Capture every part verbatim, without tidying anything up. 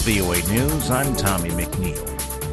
V O A News, I'm Tommy McNeil.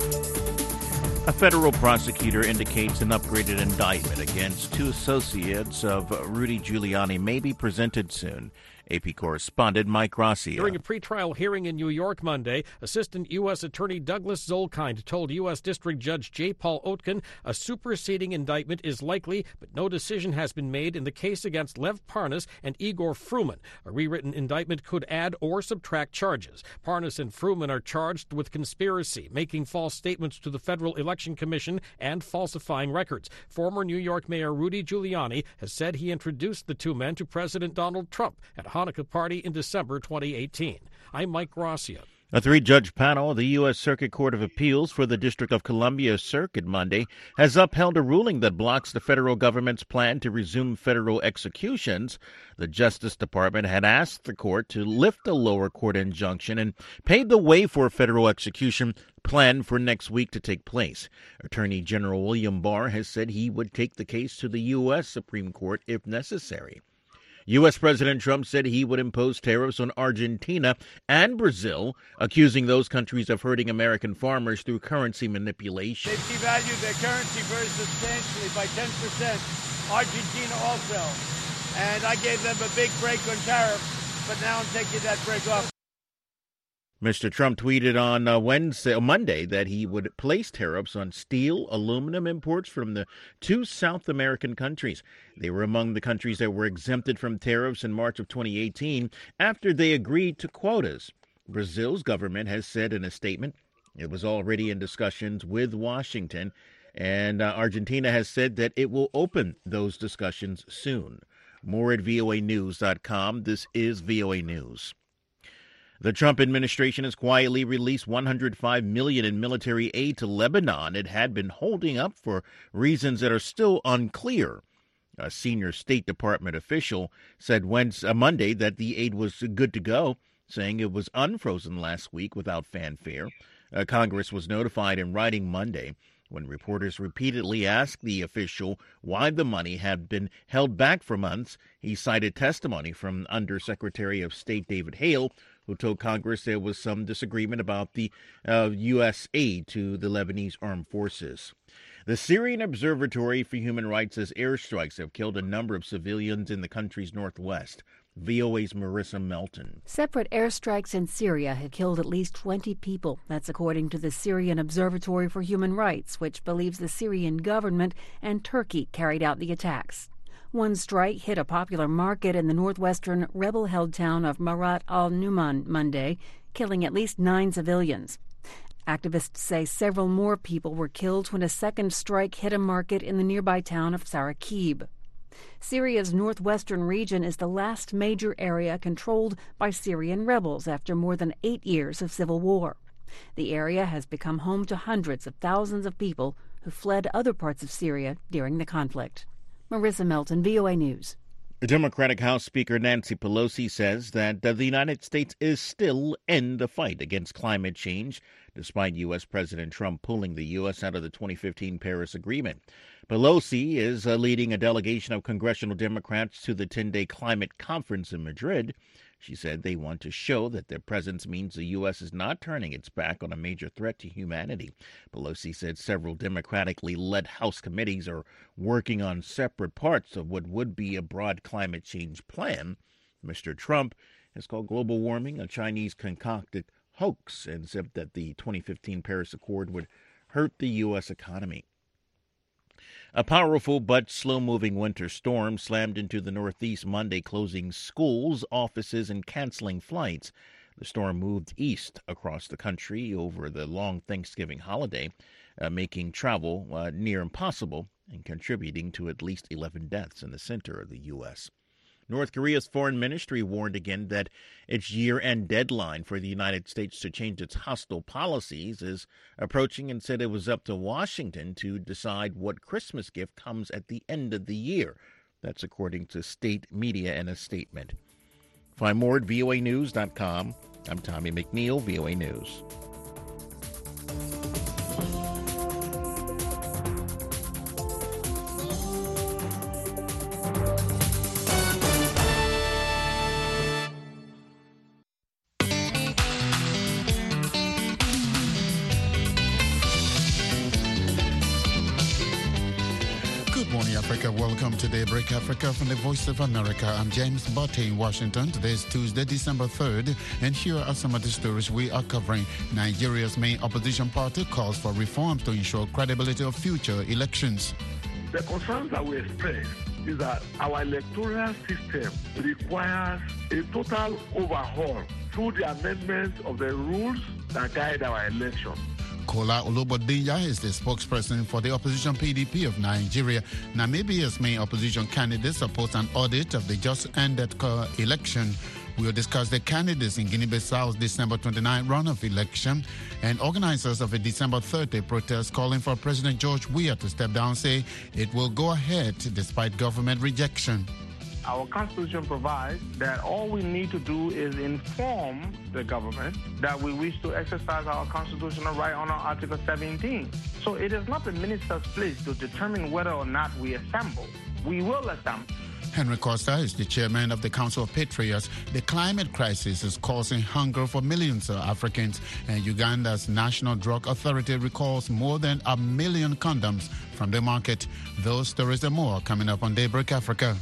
A federal prosecutor indicates an upgraded indictment against two associates of Rudy Giuliani may be presented soon. A P correspondent Mike Gracia. During a pretrial hearing in New York Monday, Assistant U S. Attorney Douglas Zolkind told U S. District Judge J. Paul Oetken a superseding indictment is likely, but no decision has been made in the case against Lev Parnas and Igor Fruman. A rewritten indictment could add or subtract charges. Parnas and Fruman are charged with conspiracy, making false statements to the Federal Election Commission, and falsifying records. Former New York Mayor Rudy Giuliani has said he introduced the two men to President Donald Trump at a Hanukkah party in December twenty eighteen. I'm Mike Gracia. A three-judge panel of the U S. Circuit Court of Appeals for the District of Columbia Circuit Monday has upheld a ruling that blocks the federal government's plan to resume federal executions. The Justice Department had asked the court to lift the lower court injunction and pave the way for a federal execution planned for next week to take place. Attorney General William Barr has said he would take the case to the U S. Supreme Court if necessary. U S. President Trump said he would impose tariffs on Argentina and Brazil, accusing those countries of hurting American farmers through currency manipulation. They've devalued their currency very substantially by ten percent. Argentina also. And I gave them a big break on tariffs, but now I'm taking that break off. Mister Trump tweeted on uh, Wednesday, uh, Monday that he would place tariffs on steel, aluminum imports from the two South American countries. They were among the countries that were exempted from tariffs in March of twenty eighteen after they agreed to quotas. Brazil's government has said in a statement it was already in discussions with Washington, and uh, Argentina has said that it will open those discussions soon. More at V O A news dot com. This is V O A News. The Trump administration has quietly released one hundred five million dollars in military aid to Lebanon. It had been holding up for reasons that are still unclear. A senior State Department official said Wednesday, uh, Monday that the aid was good to go, saying it was unfrozen last week without fanfare. Uh, Congress was notified in writing Monday when reporters repeatedly asked the official why the money had been held back for months. He cited testimony from Undersecretary of State David Hale, who told Congress there was some disagreement about the uh, U S aid to the Lebanese armed forces. The Syrian Observatory for Human Rights says airstrikes have killed a number of civilians in the country's northwest. V O A's Marissa Melton. Separate airstrikes in Syria have killed at least twenty people. That's according to the Syrian Observatory for Human Rights, which believes the Syrian government and Turkey carried out the attacks. One strike hit a popular market in the northwestern rebel-held town of Marat al-Numan Monday, killing at least nine civilians. Activists say several more people were killed when a second strike hit a market in the nearby town of Sarakib. Syria's northwestern region is the last major area controlled by Syrian rebels after more than eight years of civil war. The area has become home to hundreds of thousands of people who fled other parts of Syria during the conflict. Marissa Melton, V O A News. Democratic House Speaker Nancy Pelosi says that the United States is still in the fight against climate change, despite U S. President Trump pulling the U S out of the twenty fifteen Paris Agreement. Pelosi is uh, leading a delegation of congressional Democrats to the ten-day climate conference in Madrid. She said they want to show that their presence means the U S is not turning its back on a major threat to humanity. Pelosi said several democratically led House committees are working on separate parts of what would be a broad climate change plan. Mister Trump has called global warming a Chinese concocted hoax and said that the twenty fifteen Paris Accord would hurt the U S economy. A powerful but slow-moving winter storm slammed into the Northeast Monday, closing schools, offices, and canceling flights. The storm moved east across the country over the long Thanksgiving holiday, uh, making travel uh, near impossible and contributing to at least eleven deaths in the center of the U S. North Korea's foreign ministry warned again that its year-end deadline for the United States to change its hostile policies is approaching and said it was up to Washington to decide what Christmas gift comes at the end of the year. That's according to state media in a statement. Find more at V O A news dot com. I'm Tommy McNeil, V O A News. Africa. Welcome to Daybreak Africa from the Voice of America. I'm James Botte in Washington. Today is Tuesday, December third, and here are some of the stories we are covering. Nigeria's main opposition party calls for reforms to ensure credibility of future elections. The concerns that we express is that our electoral system requires a total overhaul through the amendment of the rules that guide our election. Kola Olobodinja is the spokesperson for the opposition P D P of Nigeria. Namibia's main opposition candidate supports an audit of the just-ended election. We will discuss the candidates in Guinea-Bissau's December twenty-ninth runoff election, and organizers of a December thirtieth protest calling for President George Weah to step down say it will go ahead despite government rejection. Our Constitution provides that all we need to do is inform the government that we wish to exercise our constitutional right under Article seventeen. So it is not the minister's place to determine whether or not we assemble. We will assemble. Henry Costa is the chairman of the Council of Patriots. The climate crisis is causing hunger for millions of Africans, and Uganda's National Drug Authority recalls more than a million condoms from the market. Those stories and more coming up on Daybreak Africa.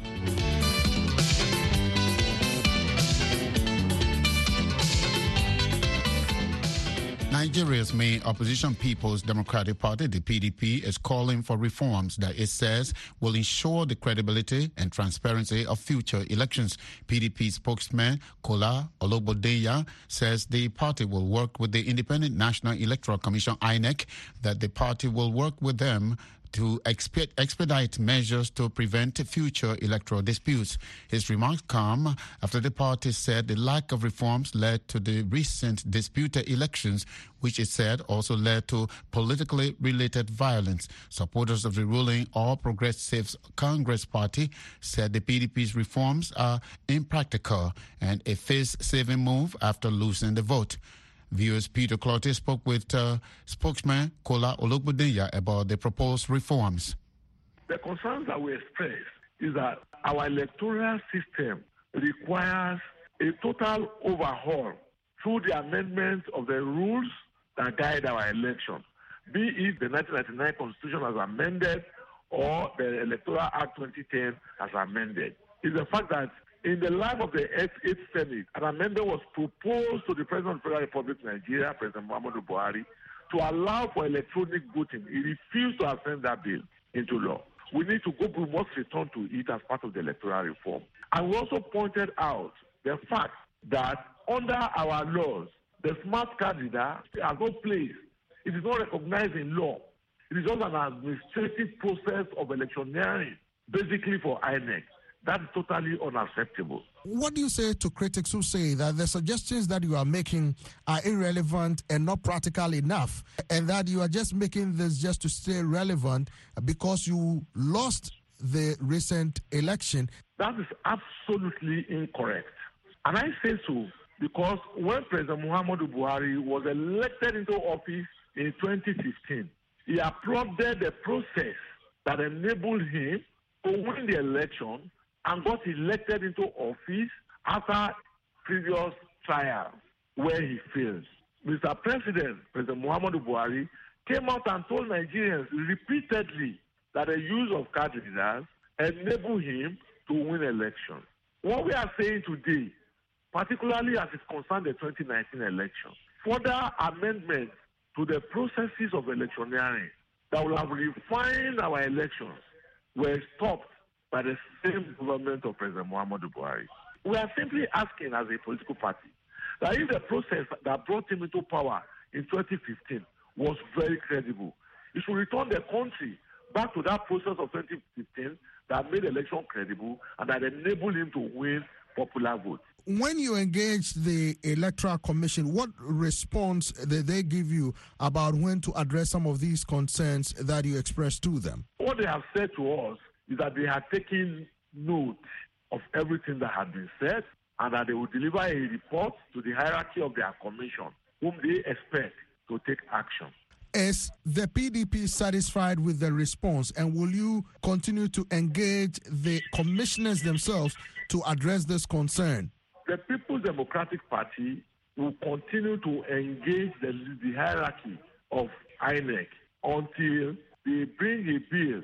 Nigeria's main opposition People's Democratic Party, the P D P, is calling for reforms that it says will ensure the credibility and transparency of future elections. P D P spokesman Kola Olobodinja says the party will work with the Independent National Electoral Commission, I N E C, that the party will work with them to expedite measures to prevent future electoral disputes. His remarks come after the party said the lack of reforms led to the recent disputed elections, which it said also led to politically related violence. Supporters of the ruling All Progressives Congress Party said the P D P's reforms are impractical and a face-saving move after losing the vote. V O's Peter Clottey spoke with uh, spokesman Kola Olobodinja about the proposed reforms. The concerns that we express is that our electoral system requires a total overhaul through the amendment of the rules that guide our election, be it the nineteen ninety-nine Constitution as amended or the Electoral Act twenty ten as amended. It's the fact that in the life of the eighth Senate, an amendment was proposed to the President of the Federal Republic of Nigeria, President Muhammadu Buhari, to allow for electronic voting. He refused to ascend that bill into law. We need to go, we must return to it as part of the electoral reform. And we also pointed out the fact that under our laws, the smart card reader has no place. It is not recognized in law. It is just an administrative process of electioneering, basically for I N E C. That's totally unacceptable. What do you say to critics who say that the suggestions that you are making are irrelevant and not practical enough, and that you are just making this just to stay relevant because you lost the recent election? That is absolutely incorrect. And I say so because when President Muhammadu Buhari was elected into office in twenty fifteen, he applauded the process that enabled him to win the election and got elected into office after previous trials where he failed. Mister President, President Muhammadu Buhari, came out and told Nigerians repeatedly that the use of card readers enabled him to win elections. What we are saying today, particularly as it concerns the twenty nineteen election, further amendments to the processes of electioneering that will have refined our elections were stopped by the same government of President Muhammadu Buhari. We are simply asking as a political party that if the process that brought him into power in twenty fifteen was very credible, it should return the country back to that process of twenty fifteen that made the election credible and that enabled him to win popular votes. When you engaged the Electoral Commission, what response did they give you about when to address some of these concerns that you expressed to them? What they have said to us is that they had taken note of everything that had been said and that they will deliver a report to the hierarchy of their commission, whom they expect to take action. Is the P D P satisfied with the response, and will you continue to engage the commissioners themselves to address this concern? The People's Democratic Party will continue to engage the, the hierarchy of I N E C until they bring a bill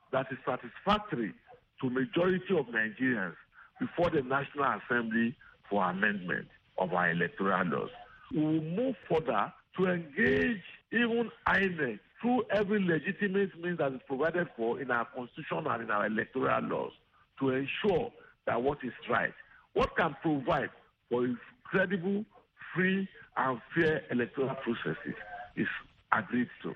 that is satisfactory to majority of Nigerians before the National Assembly for amendment of our electoral laws. We will move further to engage even I N E C through every legitimate means that is provided for in our constitution and in our electoral laws to ensure that what is right, what can provide for credible, free, and fair electoral processes is agreed to.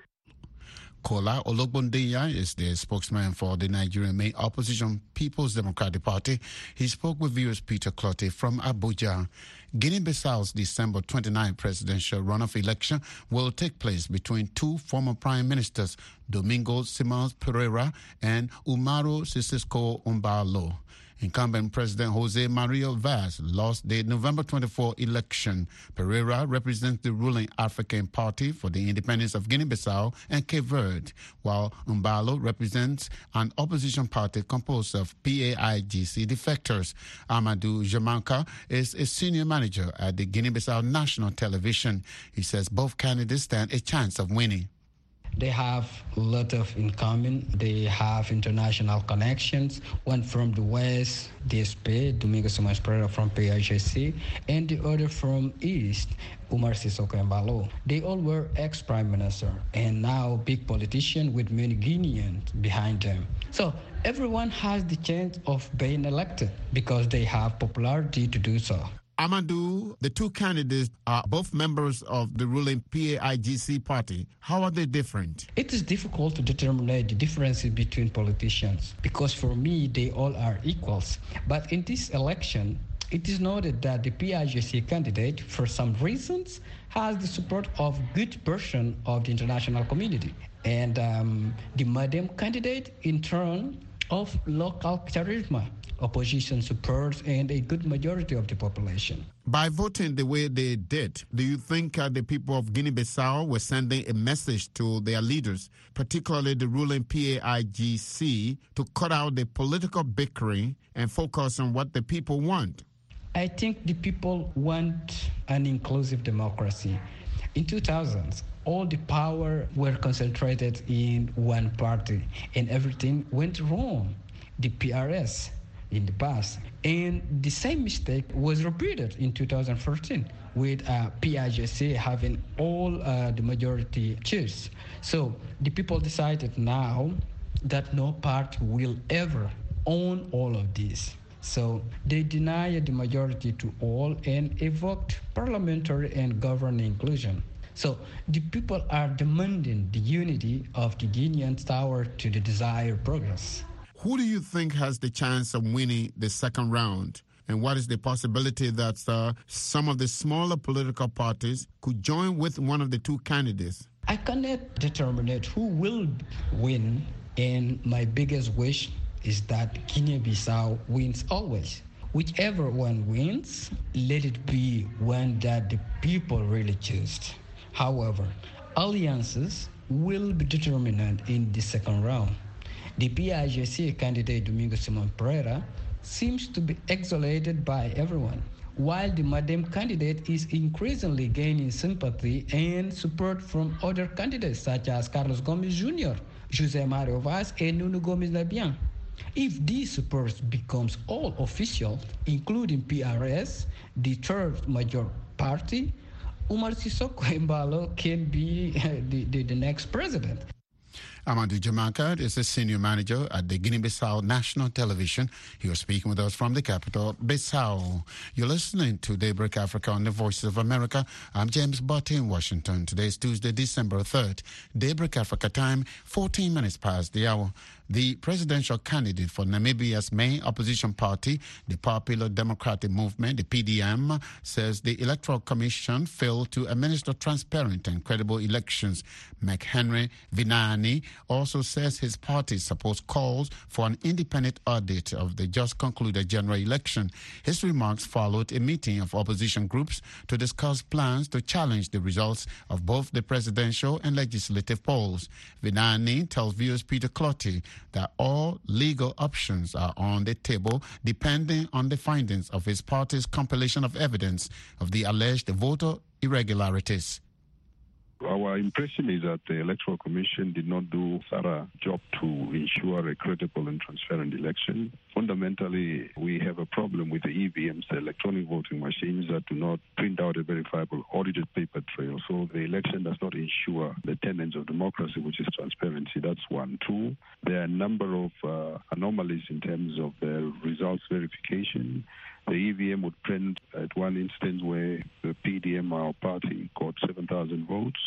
Kola Ologbondeya is the spokesman for the Nigerian main opposition People's Democratic Party. He spoke with viewers Peter Clottey from Abuja. Guinea-Bissau's December twenty-ninth presidential runoff election will take place between two former prime ministers, Domingo Simões Pereira and Umaru Sissoco Embalo. Incumbent President Jose Mario Vaz lost the November twenty-fourth election. Pereira represents the ruling African Party for the Independence of Guinea-Bissau and Cape Verde, while Embalo represents an opposition party composed of P A I G C defectors. Amadou Jamanka is a senior manager at the Guinea-Bissau National Television. He says both candidates stand a chance of winning. They have a lot of in common. They have international connections. One from the West, D S P, Domingo Simões Pereira from P A I G C, and the other from East, Umaru Sissoco Embalo. They all were ex-prime minister and now big politician with many Guineans behind them. So everyone has the chance of being elected because they have popularity to do so. Amadou, the two candidates are both members of the ruling P A I G C party. How are they different? It is difficult to determine the differences between politicians because for me, they all are equals. But in this election, it is noted that the P A I G C candidate, for some reasons, has the support of good portion of the international community. And um, the Madem candidate, in turn, of local charisma, opposition support, and a good majority of the population. By voting the way they did, do you think uh, the people of Guinea-Bissau were sending a message to their leaders, particularly the ruling P A I G C, to cut out the political bickering and focus on what the people want? I think the people want an inclusive democracy. In two thousand, all the power were concentrated in one party, and everything went wrong. The P R S in the past. And the same mistake was repeated in two thousand fourteen with uh, P A I G C having all uh, the majority choose. So the people decided now that no party will ever own all of this. So they denied the majority to all and evoked parliamentary and governing inclusion. So the people are demanding the unity of the Guineans toward to the desired progress. Who do you think has the chance of winning the second round? And what is the possibility that uh, some of the smaller political parties could join with one of the two candidates? I cannot determine who will win, and my biggest wish is that Guinea-Bissau wins always. Whichever one wins, let it be one that the people really choose. However, alliances will be determined in the second round. The P A I G C candidate Domingo Simões Pereira seems to be exonerated by everyone, while the Madem candidate is increasingly gaining sympathy and support from other candidates such as Carlos Gomes Junior, José Mario Vaz, and Nuno Gomes Nabian. If these supports becomes all official, including P R S, the third major party, Umaru Sissoco Embalo can be the, the, the next president. Amadou Jamanka is a senior manager at the Guinea-Bissau National Television. He was speaking with us from the capital, Bissau. You're listening to Daybreak Africa on the Voices of America. I'm James Butt in Washington. Today is Tuesday, December third. Daybreak Africa time, fourteen minutes past the hour. The presidential candidate for Namibia's main opposition party, the Popular Democratic Movement, the P D M, says the Electoral Commission failed to administer transparent and credible elections. McHenry Vinani also says his party supports calls for an independent audit of the just concluded general election. His remarks followed a meeting of opposition groups to discuss plans to challenge the results of both the presidential and legislative polls. Vinani tells viewers Peter Clottey that all legal options are on the table depending on the findings of his party's compilation of evidence of the alleged voter irregularities. Our impression is that the Electoral Commission did not do a thorough job to ensure a credible and transparent election. Fundamentally, we have a problem with the E V Ms, the electronic voting machines, that do not print out a verifiable audited paper trail. So the election does not ensure the tenets of democracy, which is transparency. That's one. Two, there are a number of uh, anomalies in terms of the results verification. The E V M would print at one instance where the P D M, our party, got seven thousand votes.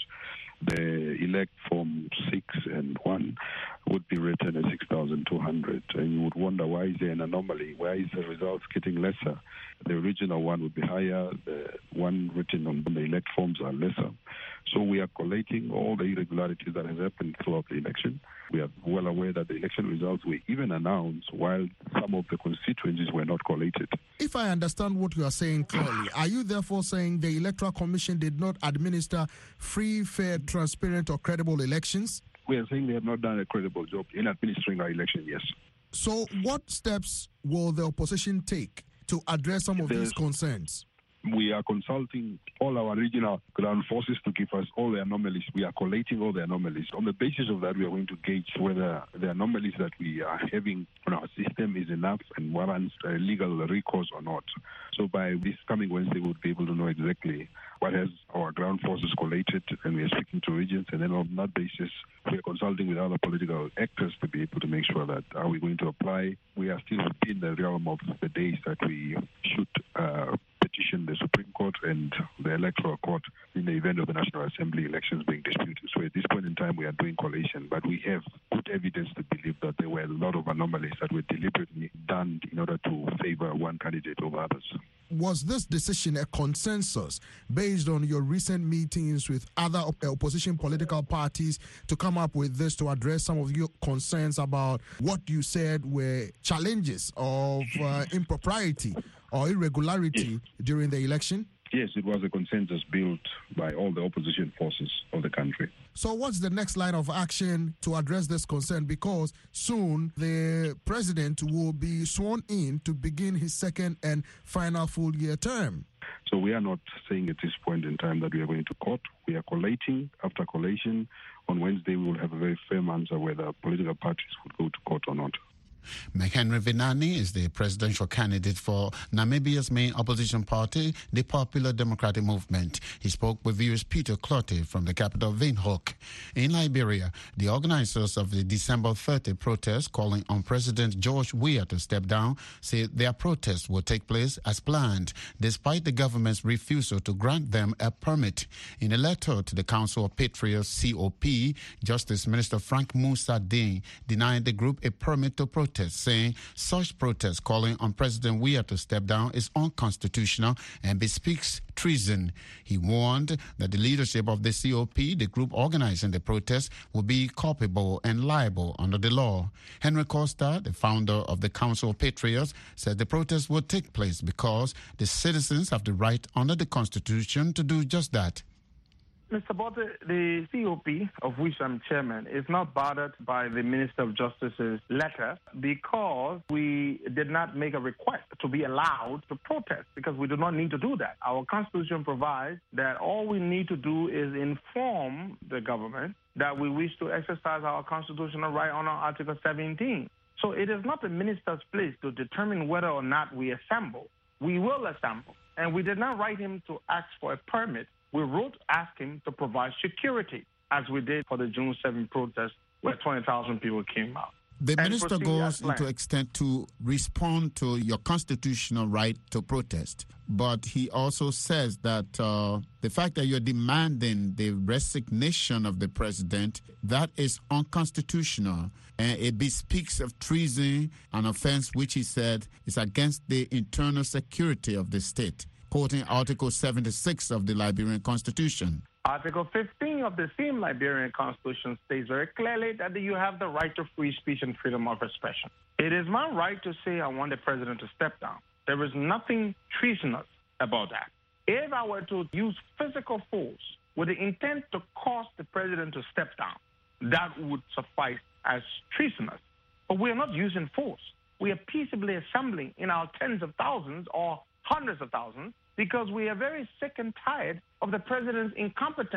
The elect form six and one would be written as six thousand two hundred. And you would wonder, why is there an anomaly? Why is the results getting lesser? The original one would be higher. The one written on the elect forms are lesser. So we are collating all the irregularities that has happened throughout the election. We are well aware that the election results were even announced while some of the constituencies were not collated. If I understand what you are saying clearly, are you therefore saying the Electoral Commission did not administer free, fair, transparent, or credible elections? We are saying they have not done a credible job in administering our election, yes. So what steps will the opposition take to address some of There's, these concerns? We are consulting all our regional ground forces to give us all the anomalies. We are collating all the anomalies. On the basis of that, we are going to gauge whether the anomalies that we are having on our system is enough and warrants uh, legal recourse or not. So by this coming Wednesday, we'll be able to know exactly what has our ground forces collated, and we are speaking to regions, and then on that basis, we are consulting with other political actors to be able to make sure that are we going to apply. We are still within the realm of the days that we should uh, petition the Supreme Court and the Electoral Court in the event of the National Assembly elections being disputed. So at this point in time, we are doing collation, but we have good evidence to believe that there were a lot of anomalies that were deliberately done in order to favor one candidate over others. Was this decision a consensus based on your recent meetings with other op- opposition political parties to come up with this to address some of your concerns about what you said were challenges of uh, impropriety or irregularity during the election? Yes, it was a consensus built by all the opposition forces of the country. So what's the next line of action to address this concern? Because soon the president will be sworn in to begin his second and final full year term. So we are not saying at this point in time that we are going to court. We are collating. After collation, on Wednesday we will have a very firm answer whether political parties would go to court or not. McHenry Vinani is the presidential candidate for Namibia's main opposition party, the Popular Democratic Movement. He spoke with viewers Peter Clottey from the capital Windhoek. In Liberia, the organizers of the December thirtieth protest calling on President George Weah to step down say their protest will take place as planned, despite the government's refusal to grant them a permit. In a letter to the Council of Patriots, C O P, Justice Minister Frank Musa Ding denied the group a permit to protest, saying such protest calling on President Weah to step down is unconstitutional and bespeaks treason. He warned that the leadership of the C O P, the group organizing the protest, will be culpable and liable under the law. Henry Costa, the founder of the Council of Patriots, said the protest will take place because the citizens have the right under the Constitution to do just that. Mister Botte, the C O P, of which I'm chairman, is not bothered by the Minister of Justice's letter because we did not make a request to be allowed to protest, because we do not need to do that. Our Constitution provides that all we need to do is inform the government that we wish to exercise our constitutional right under Article seventeen. So it is not the minister's place to determine whether or not we assemble. We will assemble. And we did not write him to ask for a permit. We wrote asking to provide security, as we did for the June seventh protest, where twenty thousand people came out. The minister goes into extent to respond to your constitutional right to protest, but he also says that uh, the fact that you're demanding the resignation of the president, that is unconstitutional, and it bespeaks of treason, an offense which he said is against the internal security of the state, quoting Article seventy-six of the Liberian Constitution. Article fifteen of the same Liberian Constitution states very clearly that you have the right to free speech and freedom of expression. It is my right to say I want the president to step down. There is nothing treasonous about that. If I were to use physical force with the intent to cause the president to step down, that would suffice as treasonous. But we are not using force. We are peaceably assembling in our tens of thousands or hundreds of thousands, because we are very sick and tired of the president's incompetence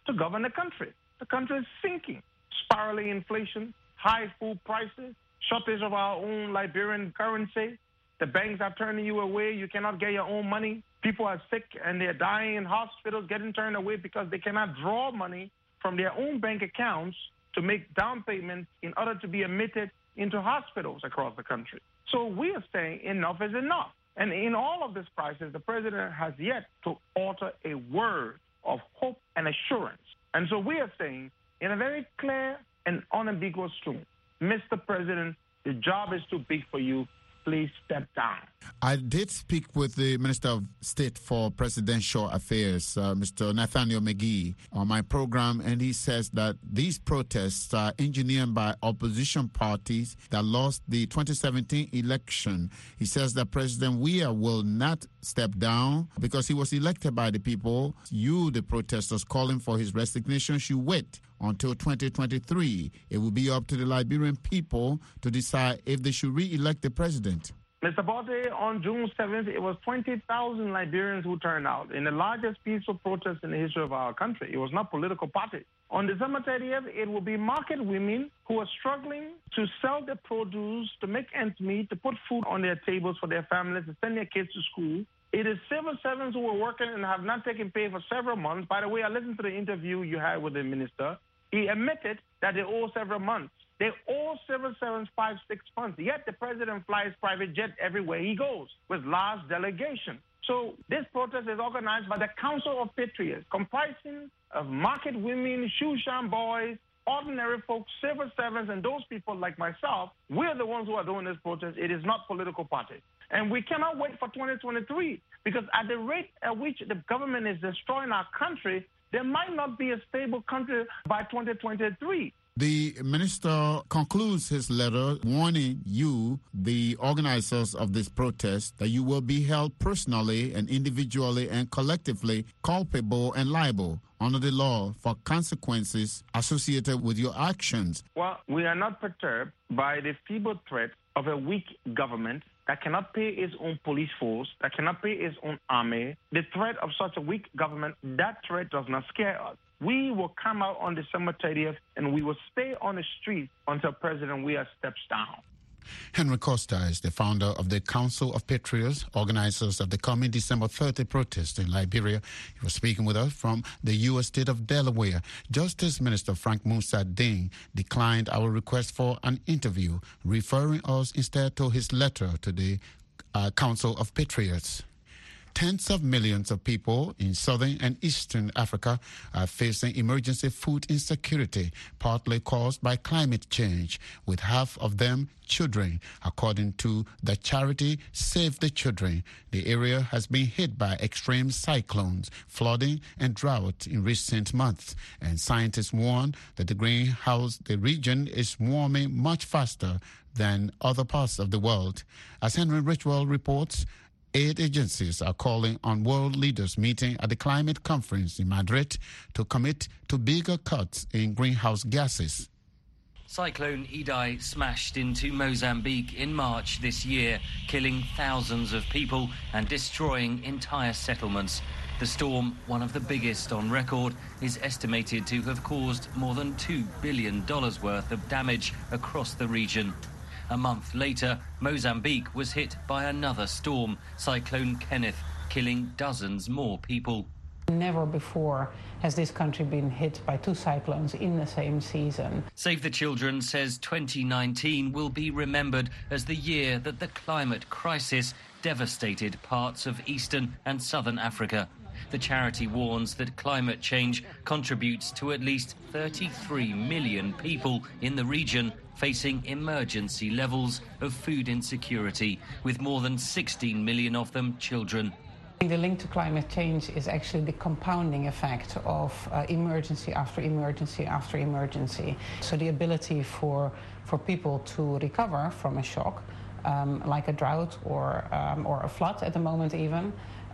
to govern the country. The country is sinking. Spiraling inflation, high food prices, shortage of our own Liberian currency. The banks are turning you away. You cannot get your own money. People are sick and they're dying in hospitals, getting turned away because they cannot draw money from their own bank accounts to make down payments in order to be admitted into hospitals across the country. So we are saying enough is enough. And in all of this crisis, the president has yet to utter a word of hope and assurance. And so we are saying in a very clear and unambiguous tone, Mister President, the job is too big for you. Please step down. I did speak with the Minister of State for Presidential Affairs, uh, Mister Nathaniel McGee, on my program, and he says that these protests are engineered by opposition parties that lost the twenty seventeen election. He says that President Weah will not step down because he was elected by the people. You, the protesters calling for his resignation, should wait until twenty twenty-three. It will be up to the Liberian people to decide if they should re-elect the president. Mister Botte, on June seventh, it was twenty thousand Liberians who turned out in the largest peaceful protest in the history of our country. It was not political parties. On December thirtieth, it will be market women who are struggling to sell their produce, to make ends meet, to put food on their tables for their families, to send their kids to school. It is civil servants who are working and have not taken pay for several months. By the way, I listened to the interview you had with the minister. He admitted that they owe several months. They owe civil servants five, six months. Yet the president flies private jet everywhere he goes with large delegation. So this protest is organized by the Council of Patriots, comprising of market women, shoe shine boys, ordinary folks, civil servants, and those people like myself. We're the ones who are doing this protest. It is not political parties. And we cannot wait for twenty twenty-three because at the rate at which the government is destroying our country, there might not be a stable country by twenty twenty-three. The minister concludes his letter warning you, the organizers of this protest, that you will be held personally and individually and collectively culpable and liable under the law for consequences associated with your actions. Well, we are not perturbed by the feeble threat of a weak government that cannot pay its own police force, that cannot pay its own army. The threat of such a weak government, that threat does not scare us. We will come out on December thirtieth and we will stay on the street until President Weah steps down. Henry Costa is the founder of the Council of Patriots, organizers of the coming December thirtieth protest in Liberia. He was speaking with us from the U S state of Delaware. Justice Minister Frank Musa Ding declined our request for an interview, referring us instead to his letter to the uh, Council of Patriots. Tens of millions of people in southern and eastern Africa are facing emergency food insecurity, partly caused by climate change, with half of them children. According to the charity Save the Children, the area has been hit by extreme cyclones, flooding, and drought in recent months, and scientists warn that the greenhouse, the region is warming much faster than other parts of the world. As Henry Richwell reports, aid agencies are calling on world leaders meeting at the climate conference in Madrid to commit to bigger cuts in greenhouse gases. Cyclone Idai smashed into Mozambique in March this year, killing thousands of people and destroying entire settlements. The storm, one of the biggest on record, is estimated to have caused more than two billion dollars worth of damage across the region. A month later, Mozambique was hit by another storm, Cyclone Kenneth, killing dozens more people. Never before has this country been hit by two cyclones in the same season. Save the Children says twenty nineteen will be remembered as the year that the climate crisis devastated parts of eastern and southern Africa. The charity warns that climate change contributes to at least thirty-three million people in the region facing emergency levels of food insecurity, with more than sixteen million of them children. The link to climate change is actually the compounding effect of uh, emergency after emergency after emergency. So the ability for, for people to recover from a shock, um, like a drought or, um, or a flood at the moment even,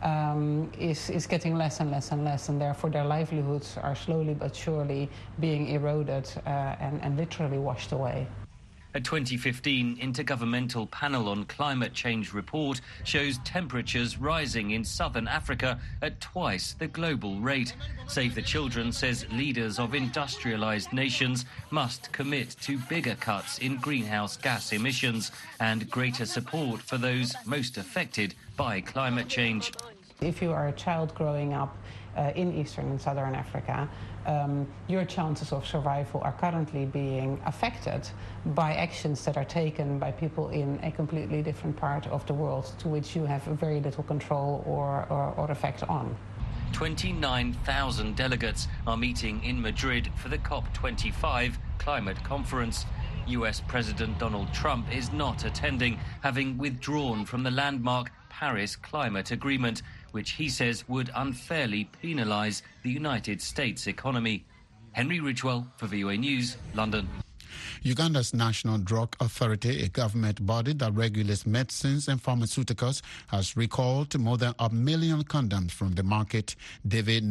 Um, is, is getting less and less and less, and therefore their livelihoods are slowly but surely being eroded uh, and, and literally washed away. A twenty fifteen Intergovernmental Panel on Climate Change report shows temperatures rising in southern Africa at twice the global rate. Save the Children says leaders of industrialised nations must commit to bigger cuts in greenhouse gas emissions and greater support for those most affected by climate change. If you are a child growing up uh, in Eastern and Southern Africa, um, your chances of survival are currently being affected by actions that are taken by people in a completely different part of the world to which you have very little control or, or, or effect on. twenty-nine thousand delegates are meeting in Madrid for the COP twenty-five climate conference. U S President Donald Trump is not attending, having withdrawn from the landmark Paris Climate Agreement, which he says would unfairly penalise the United States economy. Henry Ridgewell for V O A News, London. Uganda's National Drug Authority, a government body that regulates medicines and pharmaceuticals, has recalled more than a million condoms from the market. David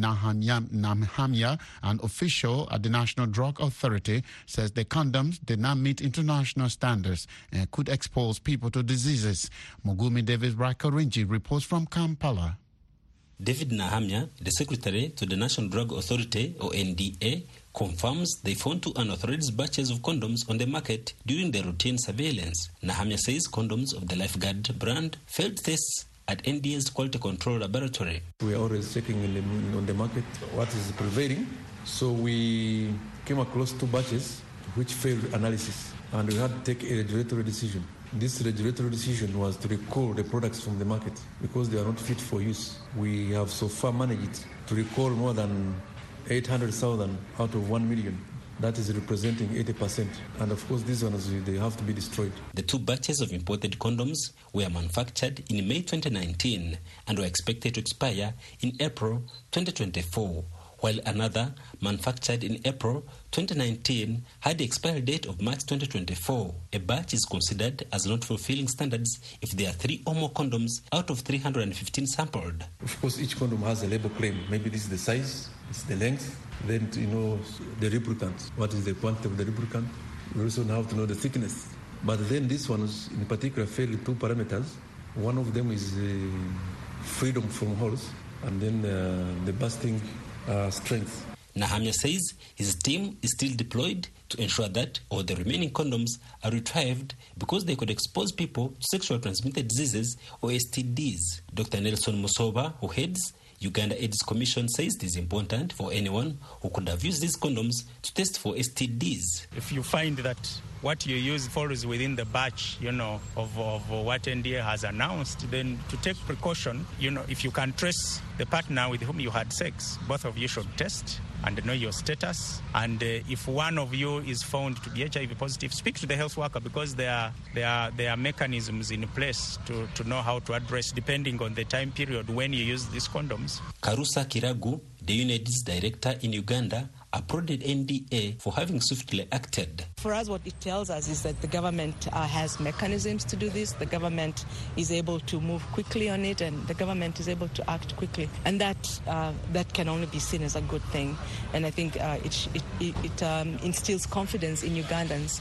Nahamya, an official at the National Drug Authority, says the condoms did not meet international standards and could expose people to diseases. Mugumi David Rakarinji reports from Kampala. David Nahamya, the secretary to the National Drug Authority, or N D A, confirms they found two unauthorized batches of condoms on the market during the routine surveillance. Nahamya says condoms of the Lifeguard brand failed tests at N D A's quality control laboratory. We are always checking in the, on the market what is prevailing. So we came across two batches which failed analysis, and we had to take a regulatory decision. This regulatory decision was to recall the products from the market because they are not fit for use. We have so far managed to recall more than eight hundred thousand out of one million. That is representing eighty percent. And of course, these ones, they have to be destroyed. The two batches of imported condoms were manufactured in May twenty nineteen and were expected to expire in April twenty twenty-four, while another, manufactured in April twenty nineteen, had the expiry date of March twenty twenty-four. A batch is considered as not fulfilling standards if there are three or more condoms out of three hundred fifteen sampled. Of course, each condom has a label claim. Maybe this is the size, it's the length, then you know the lubricant. What is the quantity of the lubricant? We also have to know the thickness. But then these ones, in particular, fail in two parameters. One of them is uh, freedom from holes, and then uh, the bursting uh, strength. Nahamya says his team is still deployed to ensure that all the remaining condoms are retrieved because they could expose people to sexually transmitted diseases or S T Ds. Doctor Nelson Musoba, who heads Uganda AIDS Commission, says it is important for anyone who could have used these condoms to test for S T Ds. If you find that what you use falls within the batch, you know, of, of what N D A has announced, then to take precaution, you know, if you can trace the partner with whom you had sex, both of you should test and know your status. And uh, if one of you is found to be H I V positive, speak to the health worker because there are, there are, there are mechanisms in place to, to know how to address depending on the time period when you use these condoms. Karusa Kiragu, the UNAIDS director in Uganda, applauded N D A for having swiftly acted. For us, what it tells us is that the government uh, has mechanisms to do this. The government is able to move quickly on it, and the government is able to act quickly. And that uh, that can only be seen as a good thing. And I think uh, it, it, it um, instills confidence in Ugandans.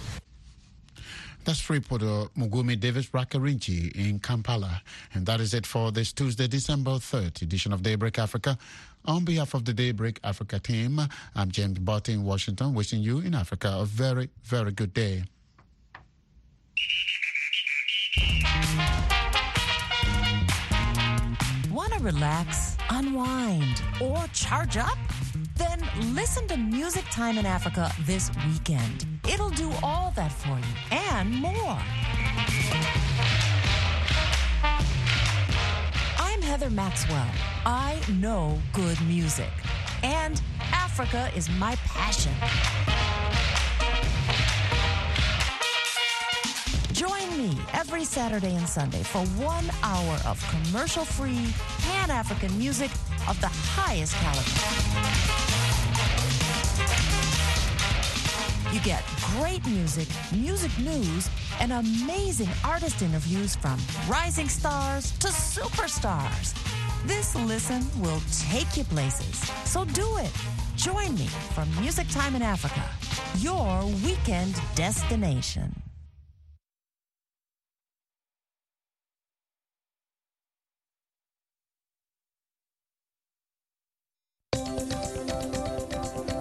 That's reporter Mugumi Davis Rakarinji in Kampala. And that is it for this Tuesday, December third edition of Daybreak Africa. On behalf of the Daybreak Africa team, I'm James Barton in Washington, wishing you in Africa a very, very good day. Want to relax, unwind, or charge up? Then listen to Music Time in Africa this weekend. It'll do all that for you and more. I'm Heather Maxwell. I know good music, and Africa is my passion. Join me every Saturday and Sunday for one hour of commercial-free, Pan-African music of the highest caliber. You get great music, music news, and amazing artist interviews from rising stars to superstars. This listen will take you places, so do it. Join me for Music Time in Africa, your weekend destination.